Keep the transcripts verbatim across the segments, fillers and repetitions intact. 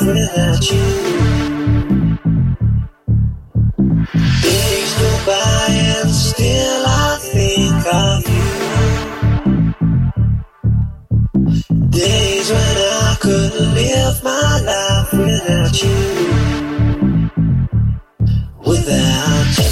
without you. Days go by and still I think of you. Days when I couldn't live my life without you. Without you.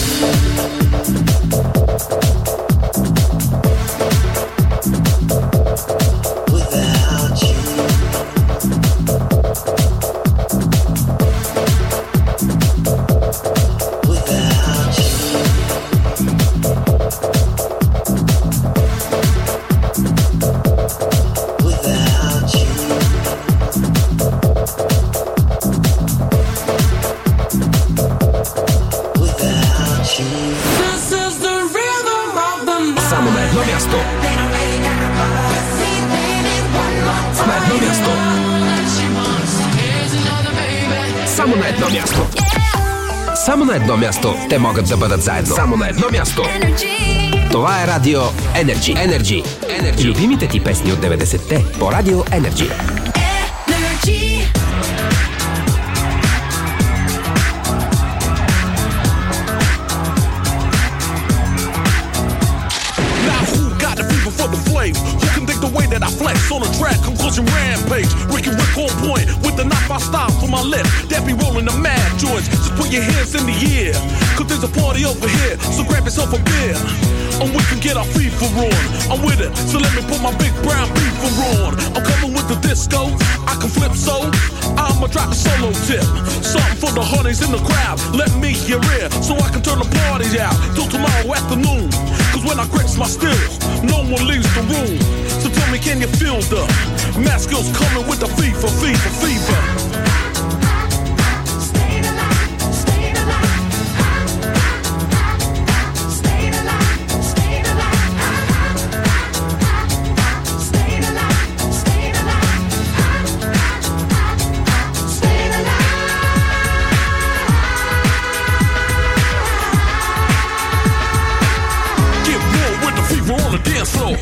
Само на едно място те могат да бъдат заедно. Само на едно място. Това е Радио Energy. Energy. Energy. Любимите ти песни от деветдесетте по Радио Energy. Energy. Way that I flex on a track, conclusion rampage. Ricky Rick on point with the knife I stop for my left. That be rolling the mad joints. Just put your hands in the air, cause there's a party over here. So grab yourself a beer, and we can get our FIFA on. I'm with it, so let me put my big brown beaver on. I'm coming with the disco, I can flip so I'ma drop a solo tip. Something for the honeys in the crowd. Let me hear it, so I can turn the party out till tomorrow afternoon. Cause when I grips my stills, no one leaves the room. So tell me, can you feel the mask skills coming with the fever, fever, fever? Get more with the fever on the dance floor.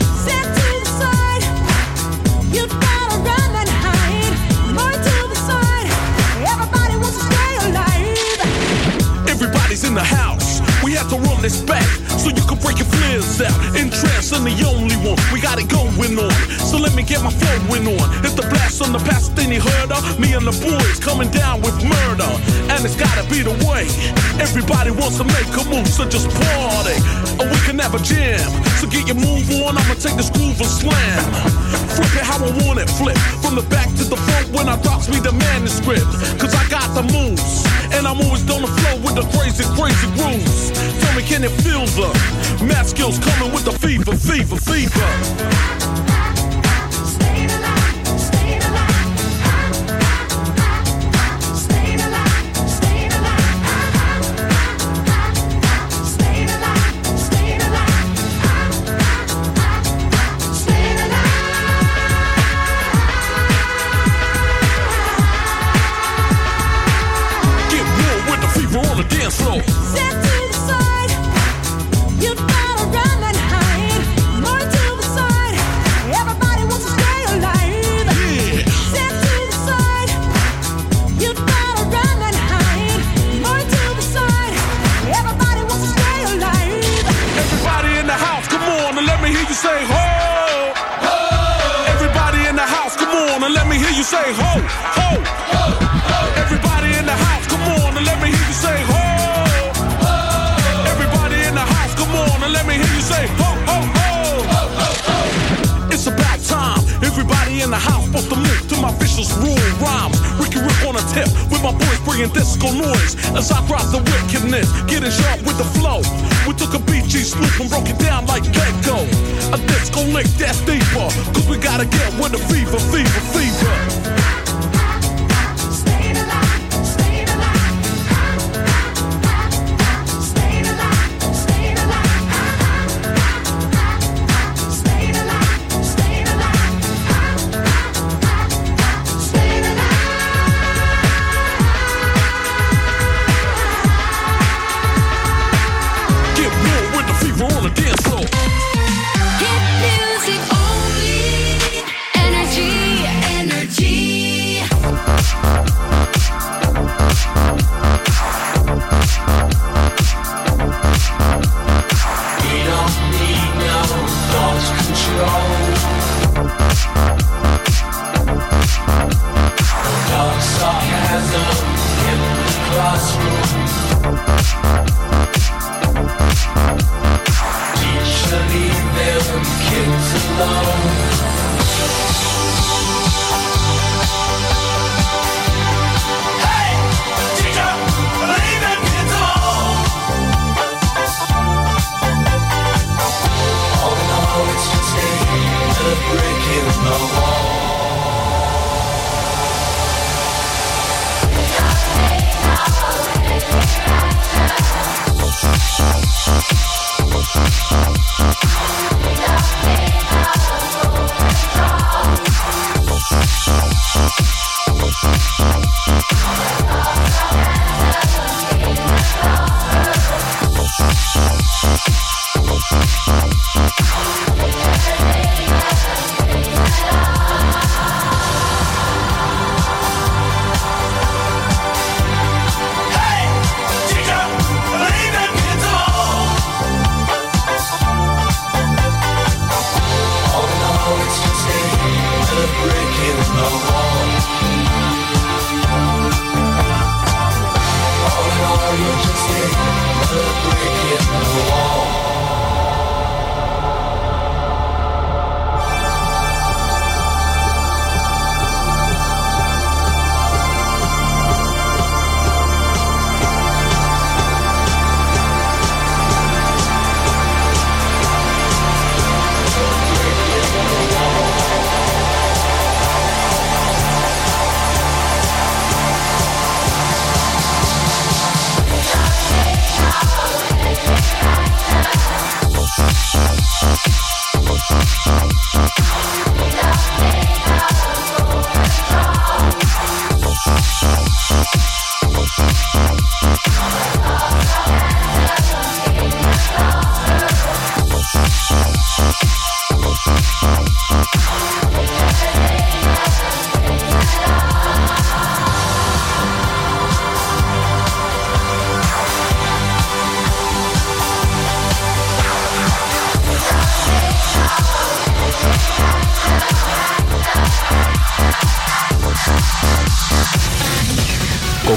In the house, we have to run this back so you can break your flares out. In trance, I'm the only one. We got it going on, so let me get my flowing on. It's the blast on the past thing you heard of. Me and the boys coming down with murder, and it's gotta be the way. Everybody wants to make a move, so just party, or we can have a jam. So get your move on, I'ma take this groove and slam. Flip it how I want it, flip from the back to the front when I drops me the manuscript. Cause I got the moves, and I'm always on the flow with the crazy, crazy grooves. Tell me, can it feel the math skills coming with the fever, fever, fever? Disco noise as I drop the wickedness, getting sharp with the flow. We took a B G sloop and broke it down like Gecko. A disco lick that's deeper, cause we gotta get with the fever, fever, fever. Hit music only, energy, energy.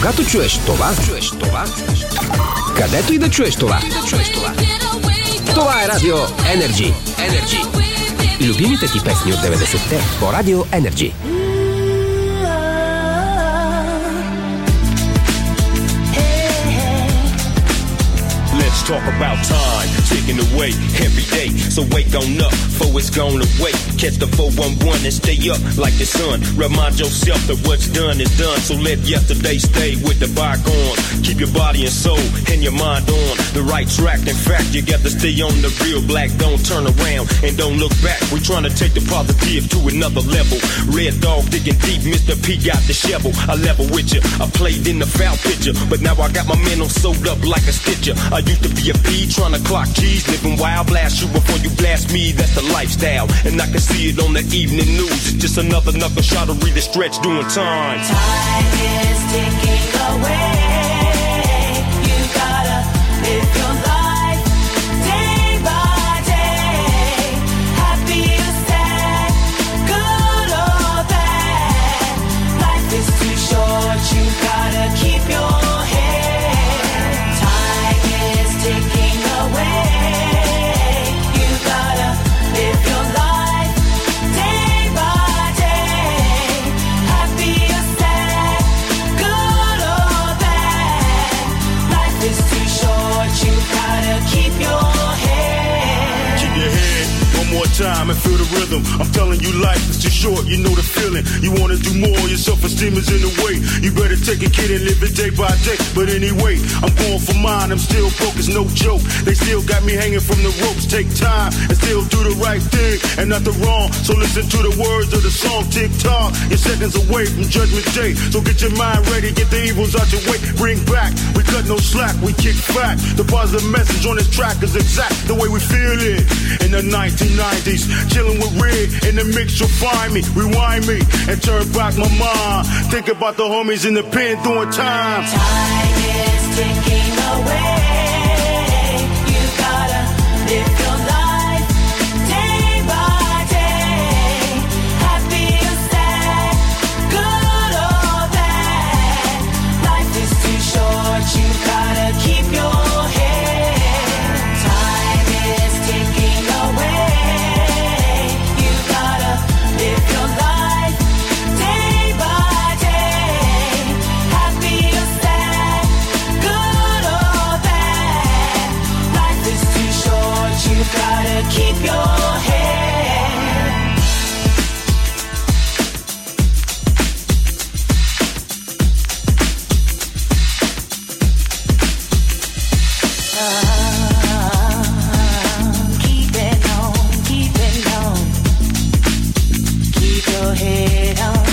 Когато чуеш това, чуеш това, където и да чуеш това, чуеш това. Това е Радио Energy. Energy. Любимите ти песни от деветдесетте по Радио Energy. Let's talk about time, ticking away every day. So wake on up, for it's gone away. Catch the four one one and stay up like the sun. Remind yourself that what's done is done. So let yesterday stay with the bygones. Keep your body and soul and your mind on the right track. In fact, you got to stay on the real black. Don't turn around and don't look back. We're trying to take the positive to another level. Red dog digging deep, Mister P got the shovel. I level with you. I played in the foul picture, but now I got my mental sewed up like a stitcher. I used to be a P trying to clock keys, living wild. Blast you before you blast me, that's the lifestyle. And I can see it on the evening news. It's just another knuckle shot of read the stretch doing time. Time is ticking away. You gotta live your life day by day. Happy or sad, good or bad. Life is too short, you gotta keep your ticking away. You gotta live your life day by day. Happy or sad, good or bad. Life is too short, you gotta keep your head. Keep your head one more time and feel the rhythm. I'm telling you, life is too short, you know the feeling. You wanna do more, your self-esteem is in the way. You better take a kid and live it day by day. But anyway, I'm going for mine, I'm still broke, it's no joke. They still got me hanging from the ropes. Take time and still do the right thing and not the wrong. So listen to the words of the song, tick tock. You're seconds away from Judgment Day. So get your mind ready, get the evils out your way. Bring back, we cut no slack, we kick back. The positive message on this track is exact the way we feel it. In the nineteen nineties, chilling with Red, in the mix you'll find me. Rewind me and turn back my mind. Think about the homies in the pen doing time. Time is ticking away. You gotta live your life day by day. Happy or sad, good or bad. Life is too short, you gotta keep your head. Time is ticking away. You gotta live your life day by day. Happy or sad, good or bad. Life is too short, you gotta keep your head. Keep it on, keep it on. Keep your head on.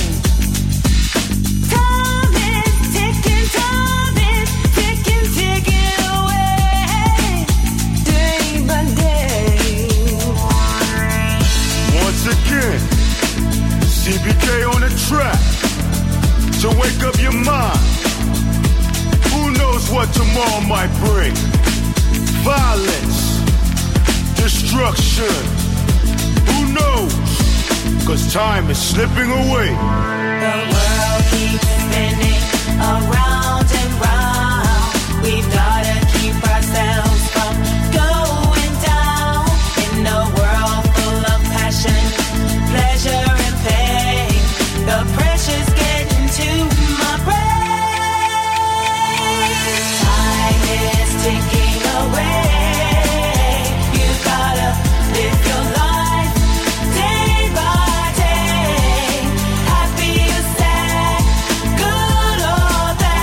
Time is ticking, time is ticking, ticking away. Day by day. Once again, C B K on the track. So wake up your mind. Who knows what tomorrow might bring? Violence, destruction. Who knows? Cause time is slipping away. The world keeps spinning around and round. We've gotta keep ourselves from going down. In a world full of passion, pleasure and pain, the pressure's getting to my brain. Time is ticking away. You gotta live your life day by day. Happy or sad, good or bad.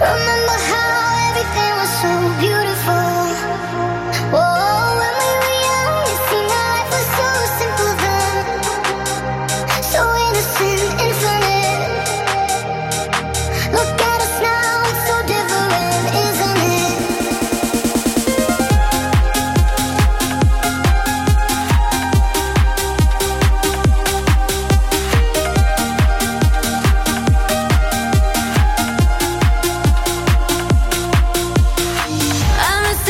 Remember how everything was so beautiful. Whoa, when we were young, it seemed life was so simple then, so innocent, infinite. Look at us now, it's so different, isn't it? I miss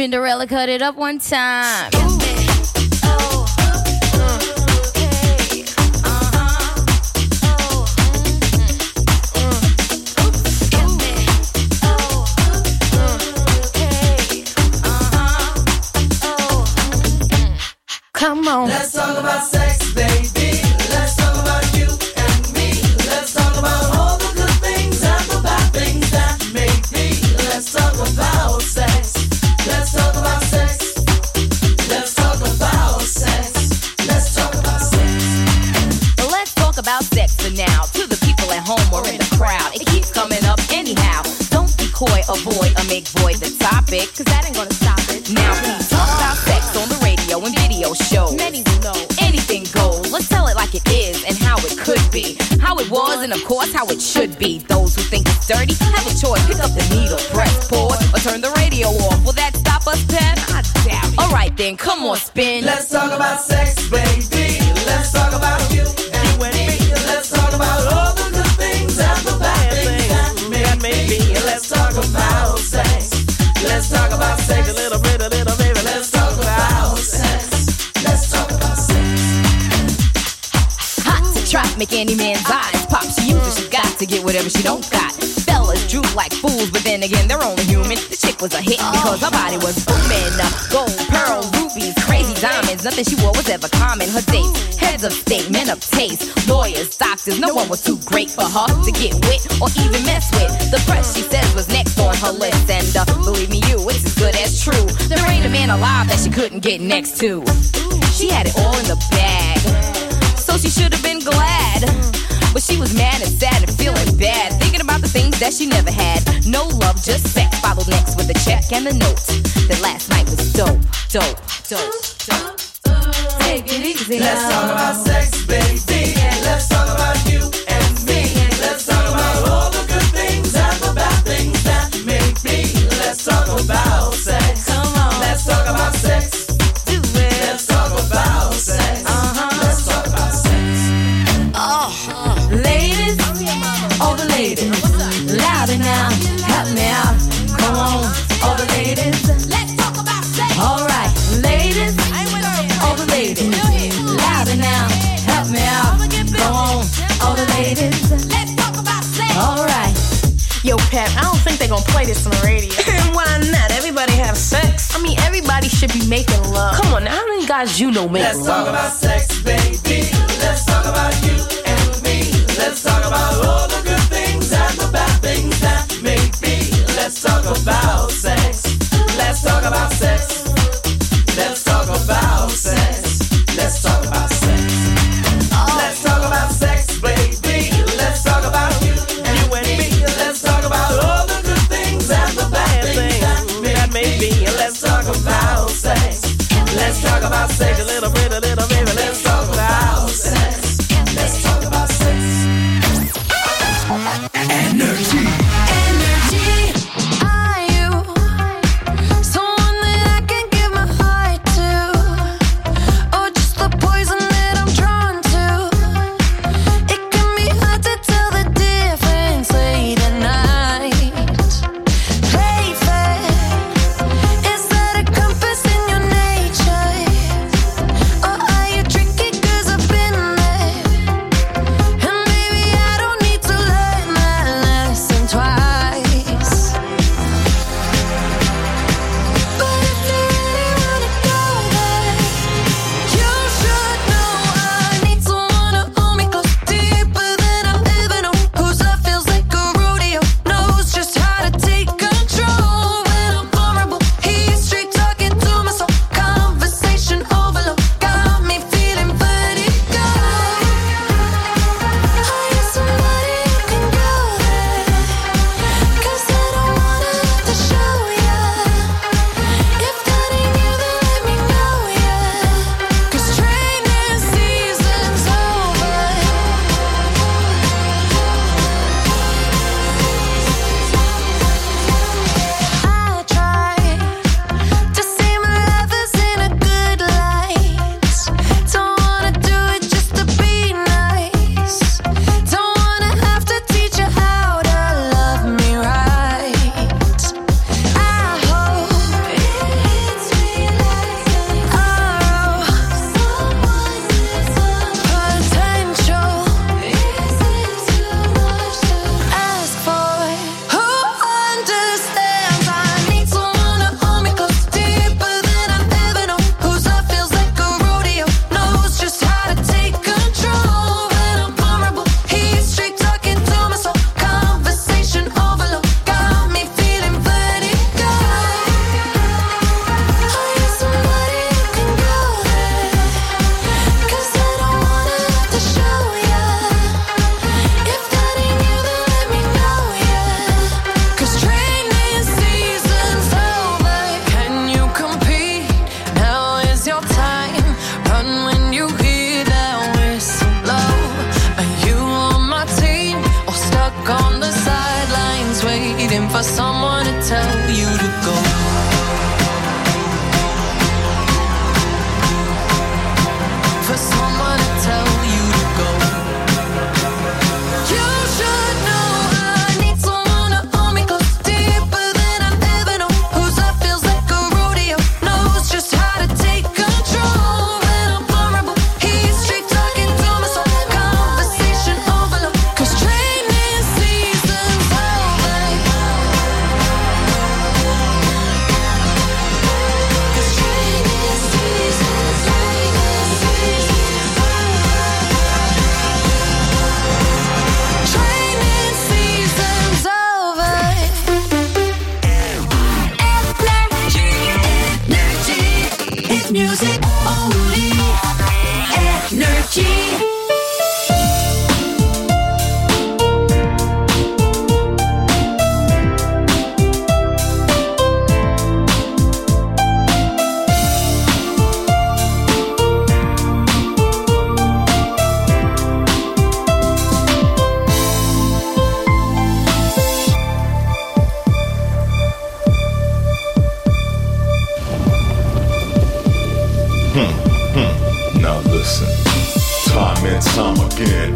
Spinderella, cut it up one time. Come on. Let's talk about sex, baby. Let's talk about you and me. Let's talk about all the good things and the bad things that make me. Let's talk about sex. Let's talk about sex. Let's talk about sex. Let's talk about sex. Well, let's talk about sex for now. To the people at home or in the crowd, it keeps coming up anyhow. Don't be coy, avoid, or make void the topic, cause that ain't gonna stop it. Now please talk about sex on the radio and video shows. Many will know anything goes. Let's tell it like it is and how it could be, how it was and of course how it should be. Those who think it's dirty have a choice. Pick up the needle, press pause, or turn the radio off. Will that stop us, Pep? I doubt it. Alright then, come on, spin. Let's talk about sex, baby. Let's talk about you and me. Let's talk about all the good things and the bad things that make me. Let's talk about sex. Let's talk about sex. A little bit, a little baby. Let's talk about sex. Let's talk about sex. Hot to trap, make any man's eyes pop. She uses, she got to get whatever she don't got. Fellas droop like fools, but then again, they're only human. The chick was a hit because her body was booming. Gold, pearl, rubies, crazy diamonds. Nothing she wore was ever common. Her dates, heads of state, men of taste, lawyers, doctors. No one was too great for her to get with or even mess with. The press, she says, was next on her list. And uh, believe me, you, it's as good as true. There ain't a man alive that she couldn't get next to. She had it all in the bag, so she should have been glad. But she was mad and sad and feeling bad, thinking about the things that she never had. No love, just sex. Followed next with the check and the note that last night was dope, dope, dope, dope. Take it easy. Let's talk about sex, baby. Let's talk about you and me. Let's talk about all the good things and the bad things that make me. Let's talk about sex. Come on. Let's talk about sex. Do it. Let's talk about sex. Uh-huh. Let's talk about sex. Oh, ladies, all the ladies, louder now, help me out. Come on, all the ladies, let's talk about sex. All right, ladies, all the ladies, louder now, help me out. Come on, all the ladies, let's talk about sex. All right. Yo, Pep, I don't think they're gonna play this on the radio. Why not? Everybody have sex. I mean, everybody should be making love. Come on, now, how many guys you know make Let's love? talk about sex, baby. Let's talk about you and me. Let's talk about all the good things and the bad things that make me. Let's talk about sex. Let's talk about sex. Let's talk about sex. Let's talk about sex. Let's talk about sex, baby. Let's talk about you and me. Let's talk about all the good things and the bad things that make me. Let's talk about sex. Let's talk about sex. A little bit, a little baby. Let's talk about sex. Let's talk about sex. Energy. Energy. Are you someone that I can give my heart to, or just the poison that I'm drawn to? It can be hard to tell the difference late at night. Play fair. Is that a compass in your nature?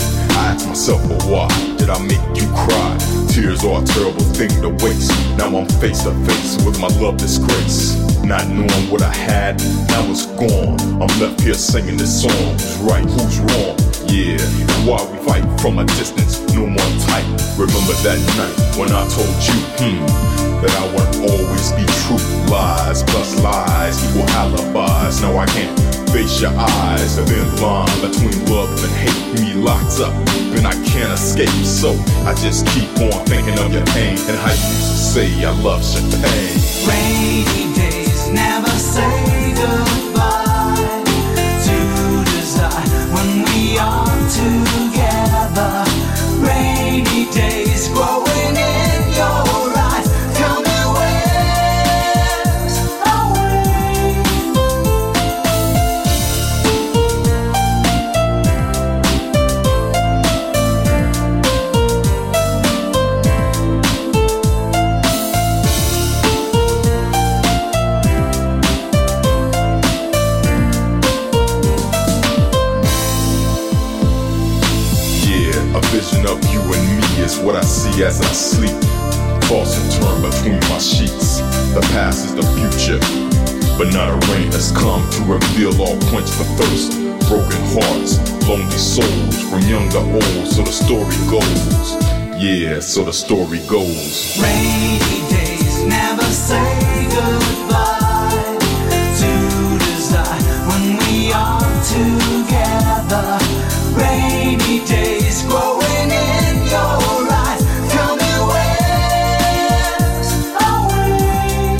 I ask myself, well, why did I make you cry? Tears are a terrible thing to waste. Now I'm face to face with my love disgrace. Not knowing what I had, now it's gone. I'm left here singing this song. Who's right, who's wrong? Yeah, why we fight from a distance, no more tight. Remember that night when I told you, hmm, that I would always be true. Lies plus lies equal alibis. Now I can't face your eyes. The thin line between love and hate, me locked up, and I can't escape. So I just keep on thinking of your pain and how you used to say I love your pain. Rainy days never say goodbye to desire when we are together. Rainy days growing in your eyes. Tell me where's our way. A vision of you and me is what I see as I sleep. Toss and turn between my sheets. The past is the future, but not a rain has come to reveal all quench the thirst. Broken hearts, lonely souls, from young to old, so the story goes. Yeah, so the story goes. Rainy days never say goodbye to desire when we are together. Rainy days growing in your eyes. Tell me where's our way.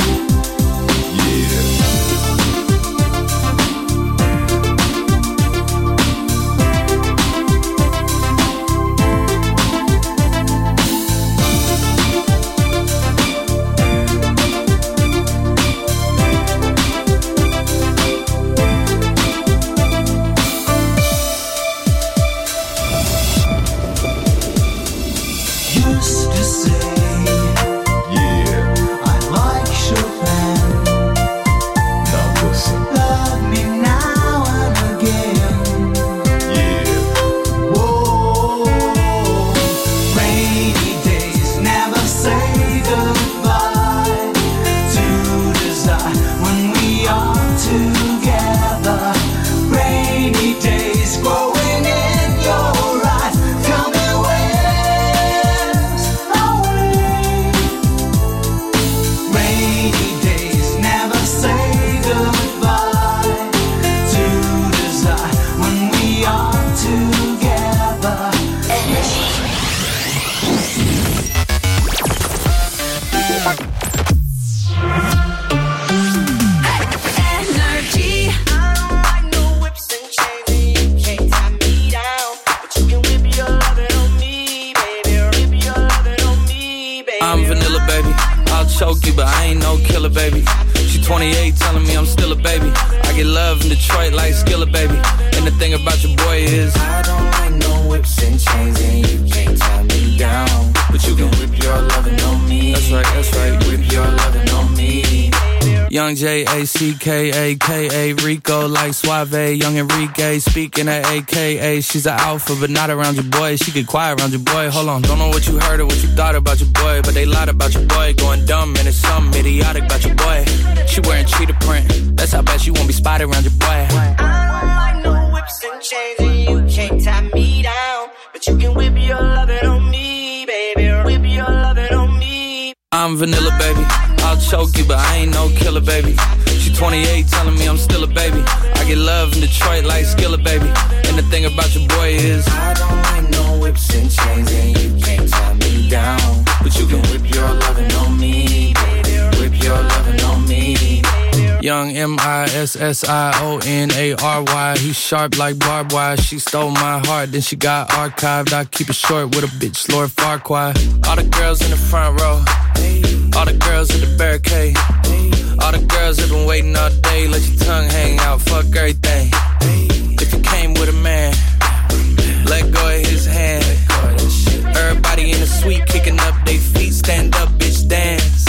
Used to say, yeah, I like Chopin. Now listen, Love me now and again. yeah. Whoa, rainy days never say goodbye to desire when we are together. Rainy days growing in your eyes. Tell me where's our way. Rainy days never say goodbye to desire when we are together. Energy. I don't like no whips and chains, and you can't tie me down. But you can whip your lovin' on me, baby. Whip your lovin' on me, baby. I'm vanilla, baby. I'll choke you, but I ain't no killer, baby. She twenty-eight, telling me I'm still a baby. I get love in Detroit like Skillet, baby. And the thing about your boy is I don't like no whips and chains, and you can't tie me down. but you can Whip your lovin' on me. That's right, that's right. Whip your lovin' on me. Young J A C K A K A Rico like Suave, young Enrique speaking at A K A. She's an alpha but not around your boy. She get quiet around your boy. Hold on, don't know what you heard or what you thought about your boy, but they lied about your boy. Going dumb and it's something idiotic about your boy. She wearing cheetah print. That's how bad she won't be spotted around your boy. I don't like no whips and chains, and you can't tie me down. But you can whip your lovin' on me, baby. Whip your lovin' on me. I'm vanilla, baby. I'll choke you, but I ain't no killer, baby. She twenty-eight, telling me I'm still a baby. I get love in Detroit like Skillet, baby. And the thing about your boy is I don't like no whips and chains, and you can't tie me down. but you can Whip your lovin' on me, baby. Whip your lovin' on me. Young M I S S I O N A R Y. He sharp like barbed wire. She stole my heart, then she got archived. I keep it short with a bitch, Lord Farquaad. All the girls in the front row, all the girls at the barricade, all the girls that been waiting all day. Let your tongue hang out, fuck everything. If you came with a man, let go of his hand. Everybody in the suite kicking up their feet. Stand up, bitch, dance.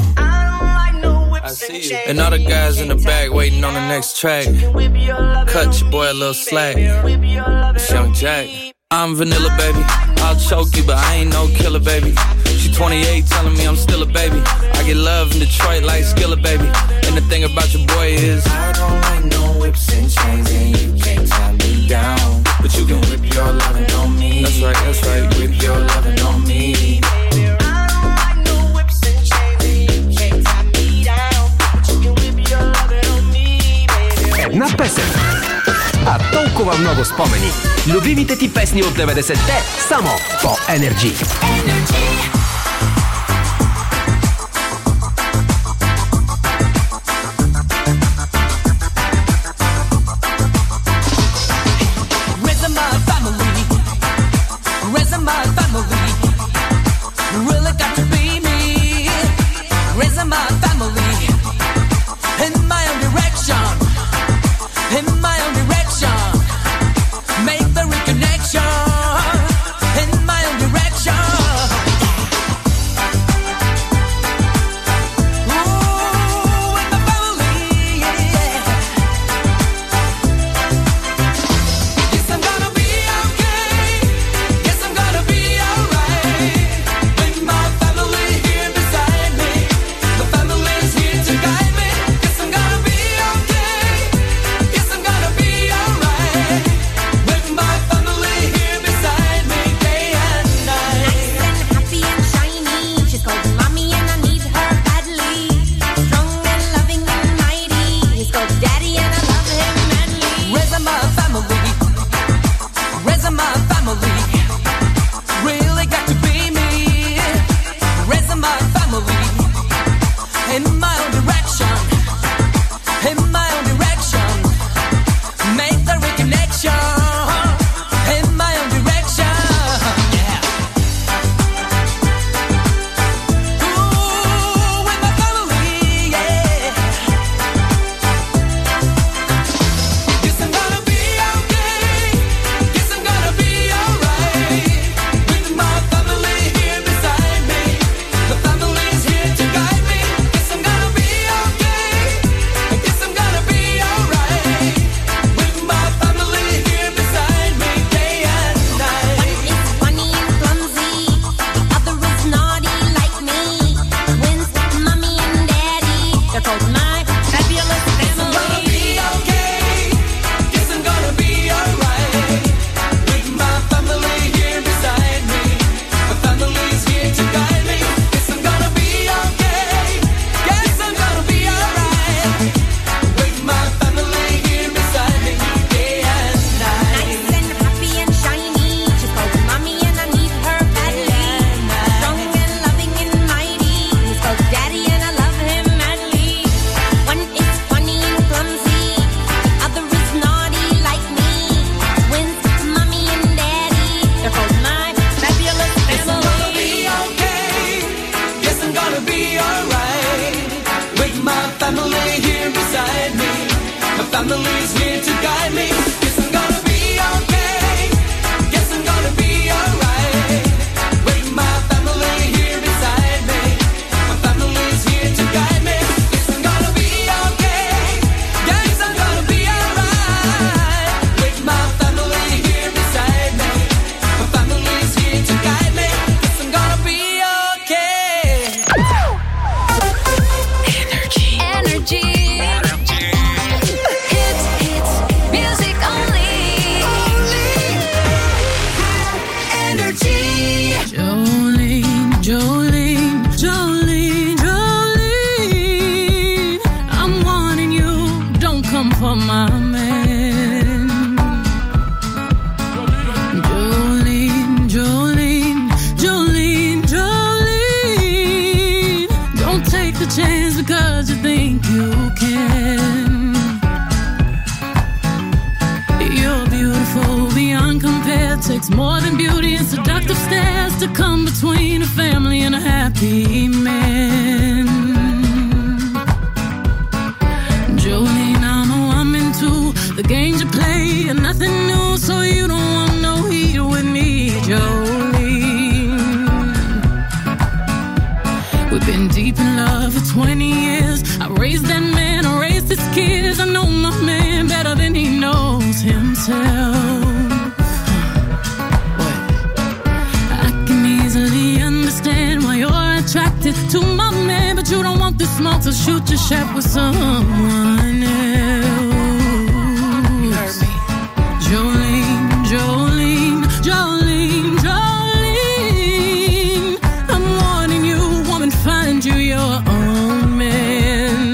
I see you. And all the guys in the back waiting on the next track. Cut your boy a little slack. It's Young Jack. I'm vanilla, baby. I'll choke you, but I ain't no killer, baby. She twenty-eight, telling me I'm still a baby. I get love in Detroit like Skillet, baby. And the thing about your boy is I don't like no whips and chains, and you can't tie me down. But you can whip your lovin' on me. That's right, that's right, whip your lovin' on me. Една песен, а толкова много спомени. Любимите ти песни от деветдесетте само по Energy. it to my man, but you don't want this small to shoot your shot with someone else. You heard me. Jolene, Jolene, Jolene, Jolene. I'm warning you, woman, find you your own man.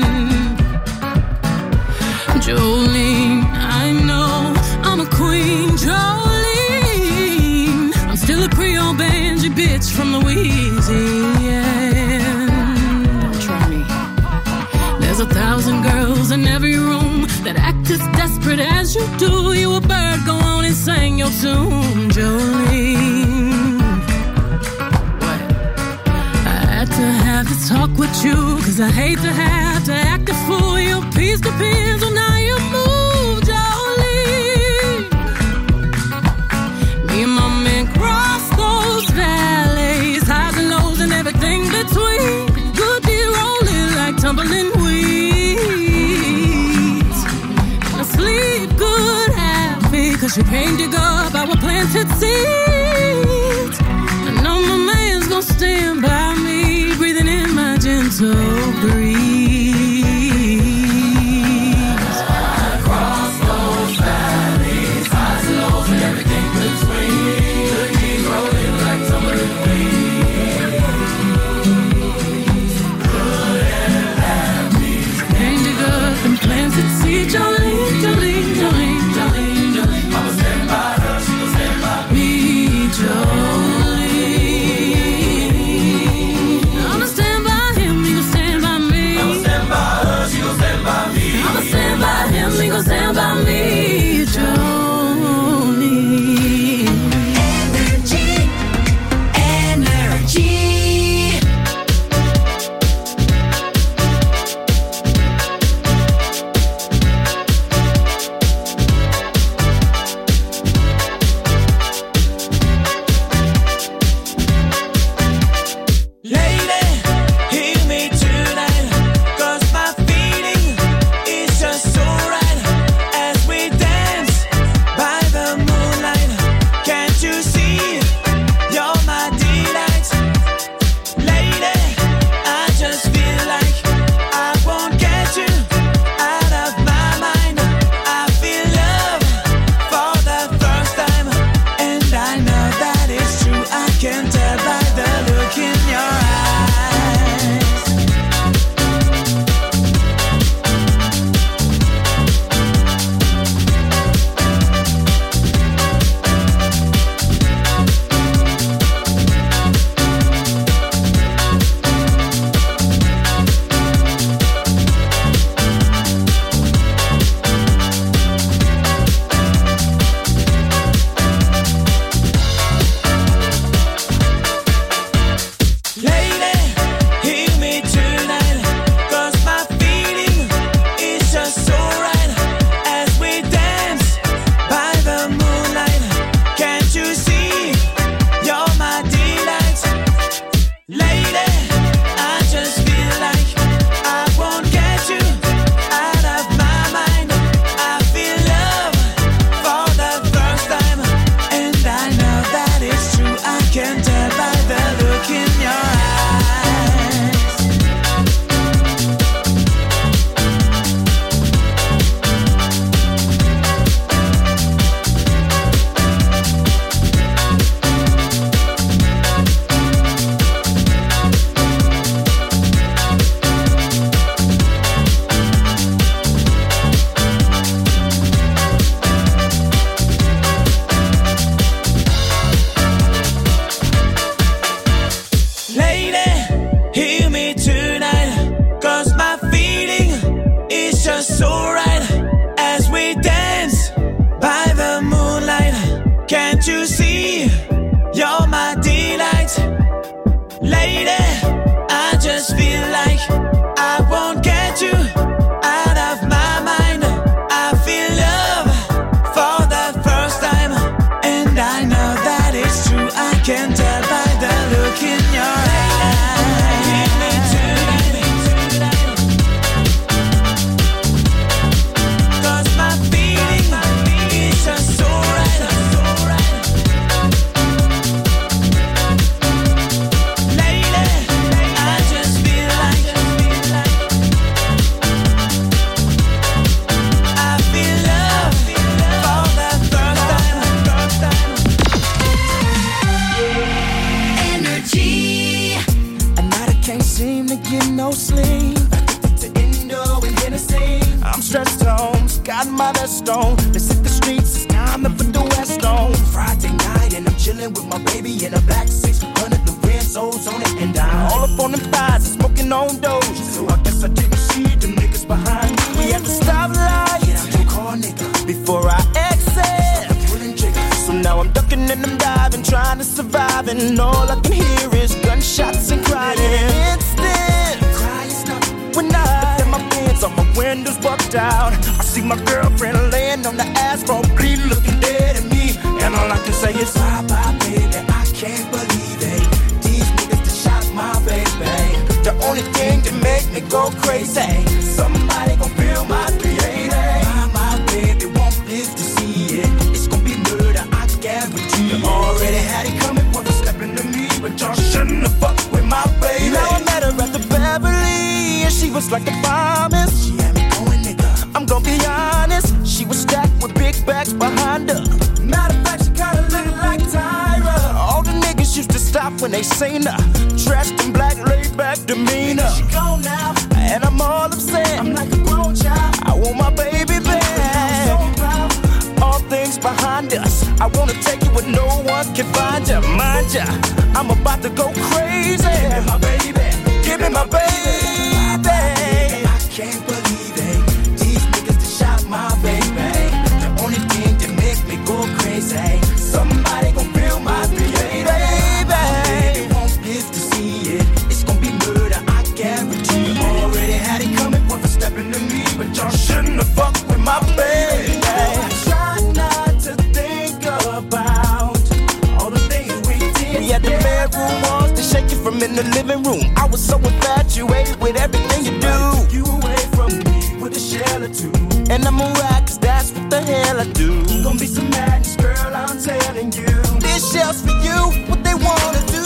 Jolene, I know I'm a queen, Jolene. I'm still a Creole banjo bitch from Louisiana. Don't try me. There's a thousand girls in every room that act as desperate as you do. You a bird, go on and sing your tune, Jolene. What? I had to have to talk with you, cause I hate to have to act a fool. Your peace depends on how you move, Jolene. Me and my man cross those valleys, highs and lows and everything between. Good deal rolling like tumbling weeds. Now sleep good, happy, cause you can't dig up our planted seeds. I know my man's gonna stand by me, breathing in my gentle breeze. Across those valleys, highs and lows and everything between. Good deeds rolling like tumbling weeds. Good and happy, can't dig up and planted seeds. Jolene, Jolene, Jolene, Jolene, Jolene. I'ma stand by her, she gon' stand by me, Jolene. I'ma stand by him, he gon' stand by me. I'ma stand by her, she gon' stand by me. I'ma stand by him, he gon' stand by me, Jolene. Energy, energy. Lady, hear me tonight, 'cause my feeling is just so right as we dance by the moonlight. Can't you see you're my delight? Lady, I just feel like I won't get you out of my mind. I feel love for the first time, and I know that it's true. I can tell by the look in your eyes. Lady, hear me tonight, 'cause my feeling is just so right as we dance by the moonlight. Can't you see you're my delight? Lady, I just feel like I won't get you out of my mind. I feel love for the first time, and I know that it's true. I can tell by the look in your eyes. Lady, hear me tonight, 'cause my feeling is just so right as we dance by the moonlight. Can't you see you're my delight? Lady, I just feel like I won't get you out of my mind. I feel love for the first time, and I know that it's true. I can tell by the look in your eyes. Hear me tonight, 'cause my feeling is just so right. vest on. Let's hit the streets, it's time to put the West on. Friday night and I'm chilling with my baby in the back seat. Running the Renzo's on it and down. All up on them thighs and smoking on Doge. So I guess I didn't see them niggas behind me. We had to stop light. Get out your car, nigga, before I exit. So now I'm ducking and I'm diving, trying to survive, and all I can hear is gunshots and crying. Instant crying stop when I put my pants on, my windows bucked out. I see my girlfriend laying on the asphalt, bleeding, looking dead at me, and all I can say is bye bye, baby. I can't believe it. These niggas that shot my baby. The only thing that make me go crazy, somebody gon' feel my three eighty. My, my baby won't live to see it. It's gon' be murder, I guarantee it. Already had it coming, wasn't stepping to me, but y'all shouldn't have fucked with my baby. Now I met her at the Beverly, and she was like the promise. She had me going, nigga, I'm gon' be honest. She was stacked with big bags behind her. Matter of fact, she kinda looked like Tyra. All the niggas used to stop when they seen her, dressed in black, laid back demeanor. She gone now, and I'm all upset. I'm like a grown child, I want my baby back. All things behind us, I wanna take you where no one can find ya. Mind ya, I'm about to go crazy. Give me my baby, give me my baby. I can't believe it. These niggas that shot my baby. The only thing that make me go crazy, somebody gon' feel my three eighty. Baby, won't live to see it. It's gon' be murder, I guarantee it. Already had it coming, wasn't stepping to me, but y'all shouldn't have fucked with my baby. I try not to think about all the things we did. We had the bedroom walls to shake you from in the living room. I was so infatuated with everything you do. You away from me with a shell or two, and I'm a rock, cause that's what the hell I do. Gonna be some madness, girl, I'm telling you. This shell's for you, what they wanna do.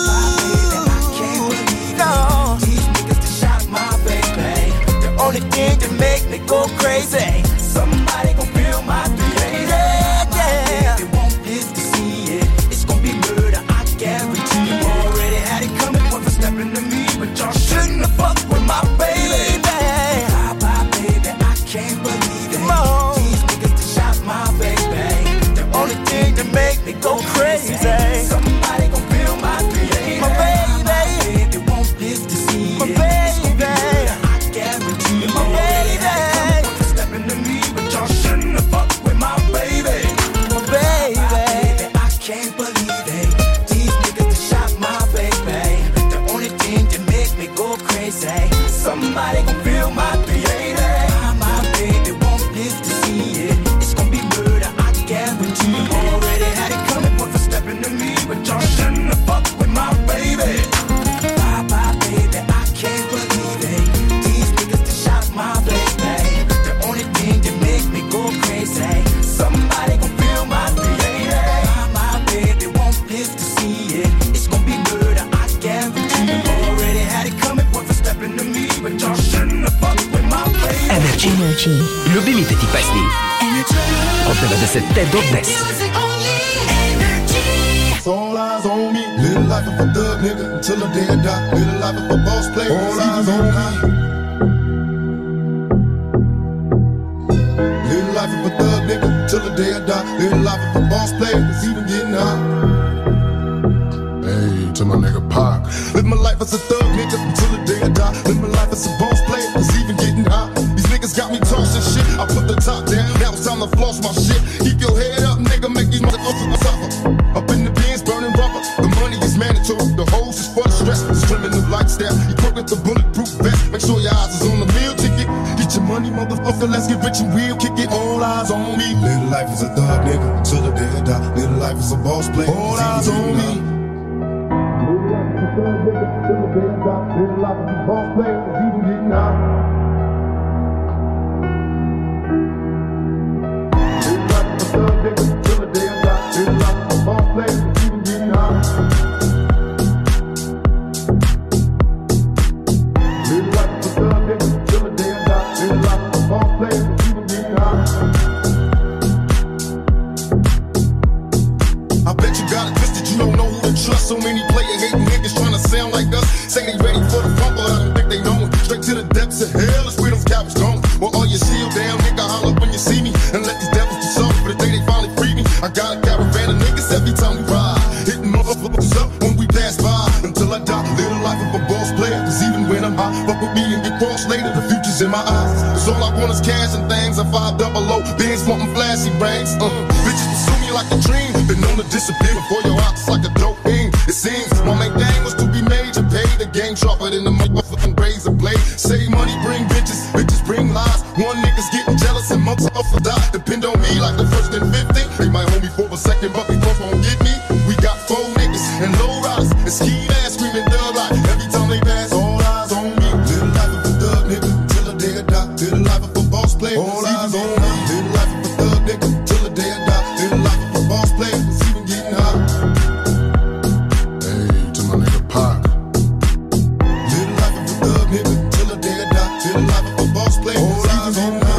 I can't believe no. These niggas that shot my baby. The only thing that make me go crazy, somebody gon' feel my three eighty. Yeah, they won't live to see it. It's gon' be murder, I guarantee it. Already had it coming, wasn't stepping to me, but y'all shouldn't have fucked with my baby. Bye bye, baby, I can't believe it. No. These niggas that shot my baby. The only thing that make me go crazy, somebody gon' feel my three eighty. My baby, they won't live to see my it. Baby. It's gon' be murder, I guarantee it. My baby, stepping to me, but y'all shouldn't have fucked with my baby. My baby, I can't believe it. These niggas that shot my baby. The only thing that make me go crazy, somebody gon' feel my three eighty. My baby won't live to see it. It's gon' be murder, I guarantee it. Already had it coming, wasn't stepping to me, but y'all shouldn't have fucked with my baby. Bye bye, baby, I can't believe it. These niggas that shot my baby. The only thing that make me go crazy, somebody gon' feel my three eighty. My baby won't live to see it. It's gon' be murder, I guarantee it. Already had it coming, wasn't stepping to me, but y'all shouldn't have fucked with my baby. Energy. Energy. Любимите ти песни от деветдесетте до днес. All eyes on me. Little life of a thug nigga until the day I die. Little life of a boss player. All eyes on me. Little life of a thug nigga till the day I die. Little life of a boss player. It's even getting hot. Hey, to my nigga Pac. Live my life as a thug nigga until the day I die. Live my life as a boss player. It's even getting hot. These niggas got me tossing shit. I put the top down. Now it's time to floss my shit. Keep your head up, nigga. Make these motherfuckers suffer. Up in the bins, burning rubber. The money is mandatory. The hose is for the stress. It's criminal lifestyle. You put with the bulletproof vest. Make sure your eyes is on the meal ticket. Get your money, motherfucker. Let's get rich and real. Kick it. All eyes on me. Little life is a thug nigga until the day I die. Little life is a boss player. All eyes on me. Little life is a thug nigga till the day I die. Little life is a boss player. It's even getting hot. Little life is a thug nigga till the day I die. Little life is a boss player. It's even getting hot. Little life is a thug nigga till the day I die. Little life is a boss player. It's even getting hot. I bet you got it twisted, you don't know who to trust. So many player hating niggas trying to sound like us. Say they ready for the funk, but I don't think they know it. Straight to the depths of hell is where them cowards gone. Well, all your shield down, nigga, holler when you see me. And let hated, the future's in my eyes. Cause all I want is cash and things. I five double O, beans wanting flashy bangs. Uh, bitches pursue me like a dream. Been known to disappear before your ops like a dope fiend. It seems my main thing was to be major, pay the game sharper than the motherfucking razor blade. Save money, bring bitches, bitches bring lies. One nigga's getting jealous and months off to die. Depend on me like the first and fifty. They might hold me for a second, but before won't get me. We got four niggas and low riders and ski ass screaming thug like every time they pass. All eyes on me. Live the life of a thug nigga till the day I die. Live the life of a boss player. All eyes on me. Live the life of a thug nigga till the day I die. Live the life of a boss player. It's even getting hot. Hey, to my nigga Pac. Live the life of a thug nigga till the day I die. Live the life of a boss player. All eyes on me.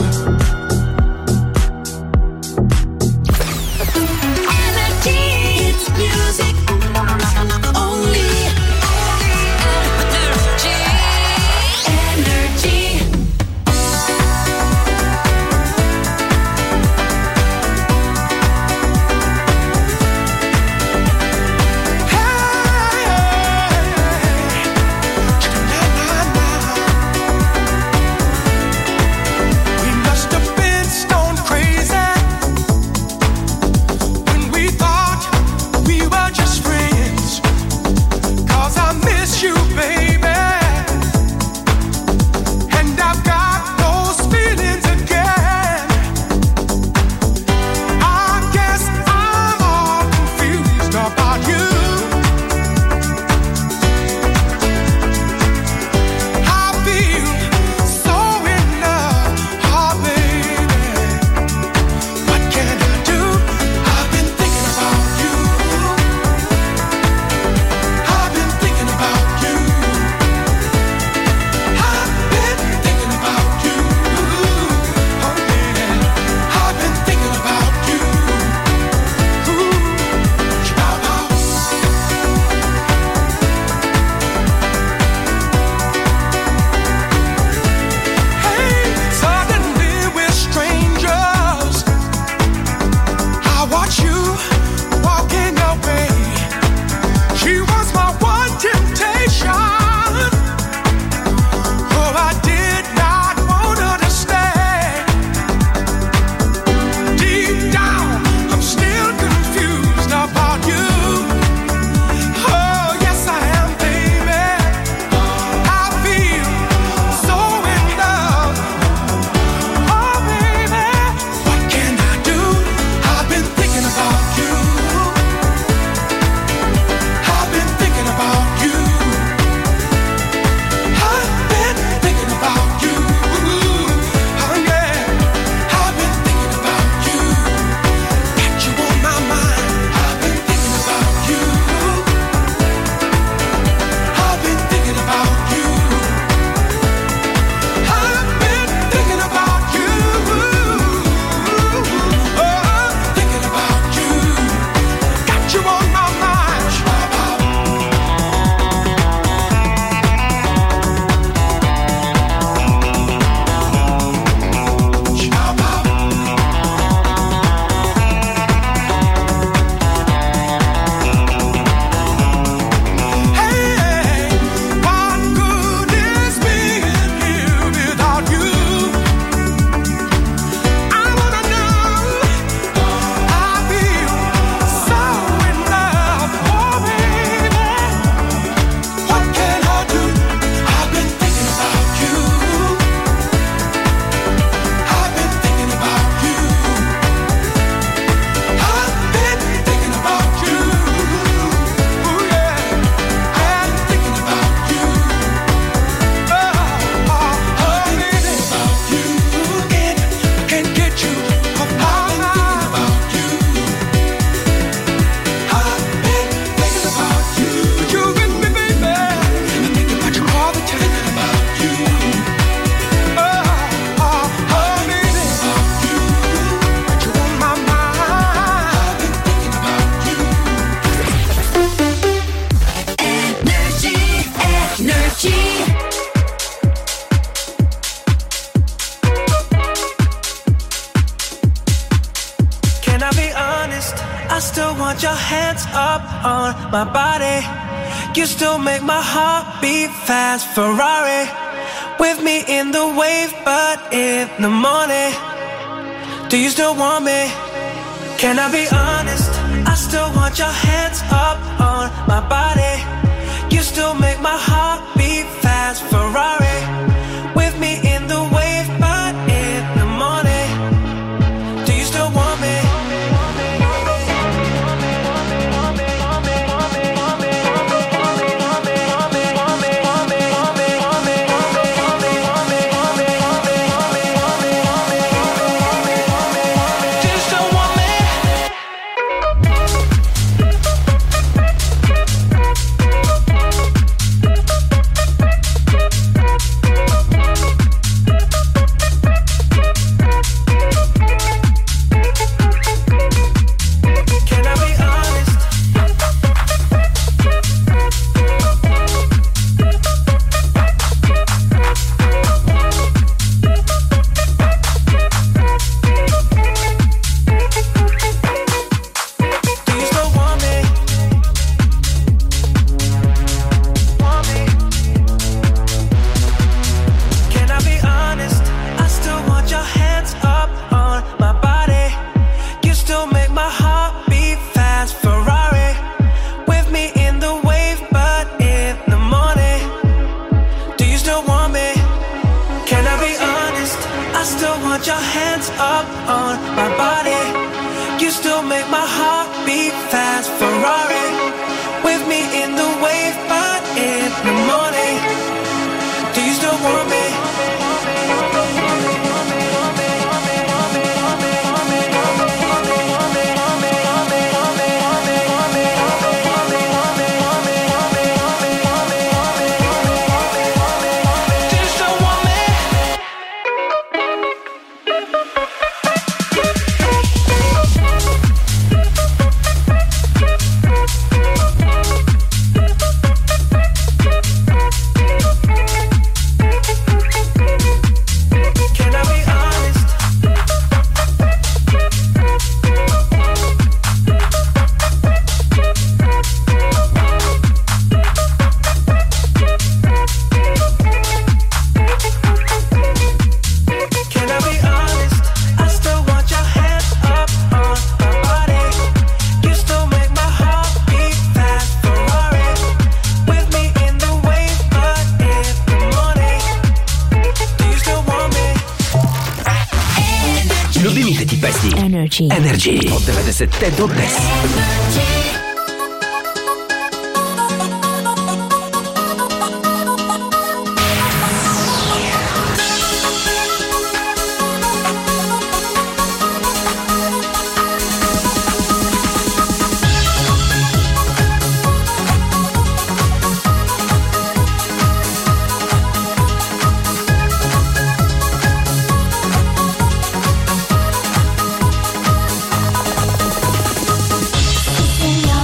still want your hands up on my body. You still make my heart beat fast. Ferrari, with me in the wave, but in the morning, do you still want me? Can I be honest? I still want your hands up on my body. You still make my heart beat fast. Ferrari, with me in the wave, but in the morning, do you still want me? Energy od deväťdesiat do dnes. Señor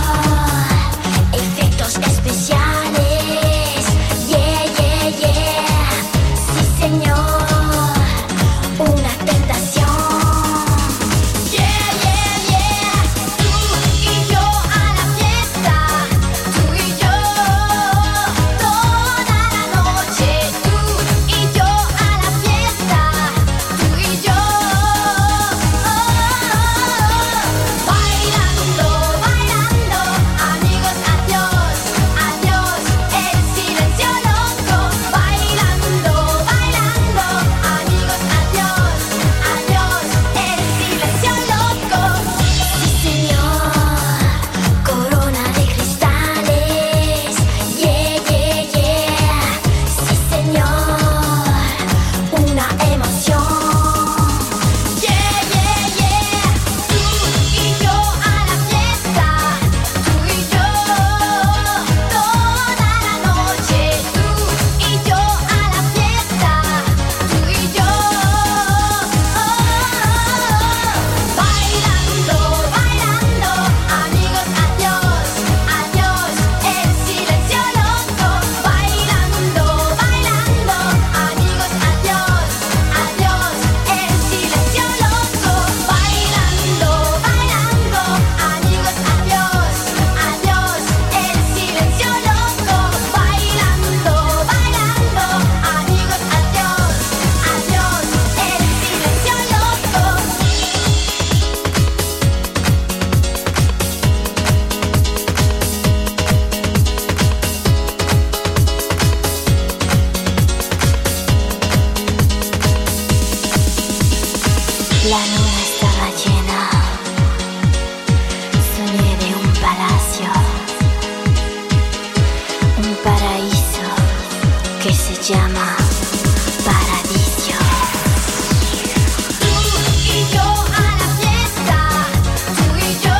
llama Paradiso. Tú y yo a la fiesta, tú y yo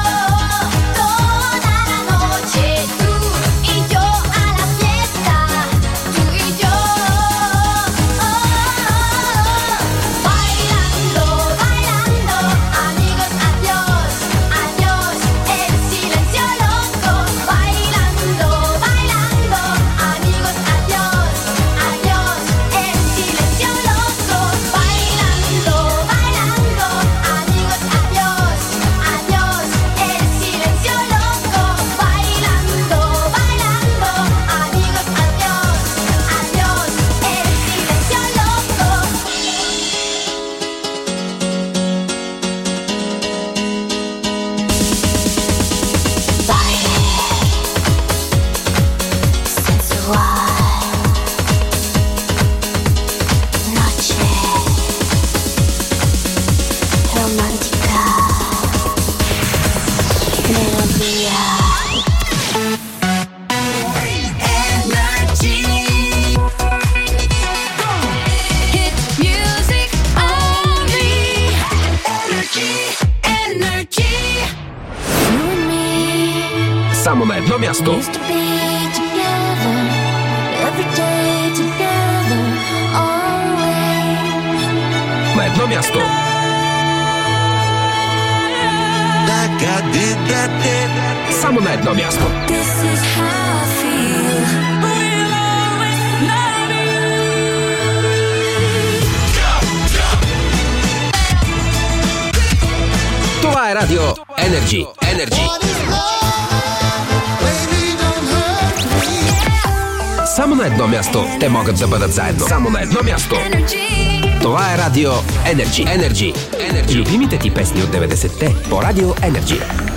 toda la noche. Tú y yo a la fiesta, tú y yo bailando, bailando, amigos, adiós, adiós, el silencio loco. Bailando, bailando, amigos, adiós, adiós, el silencio loco. Bailando, bailando, amigos, adiós, adiós, el silencio loco. Bailando, bailando, amigos, adiós, adiós, el silencio loco. Baile sensual, noche romántica, melodía. Energy. Hit music only. Energy. Energy. You and me Само на едно място. used to be together, every day together, always. На едно място. Like I did that day. Само на едно място. This is how I feel. We'll always love you. Това е Радио Energy. Energy. Само на едно място те могат да бъдат заедно. Само на едно място. Това е Радио Energy. Energy. Energy. Любимите ти песни от деветдесетте по Радио Energy.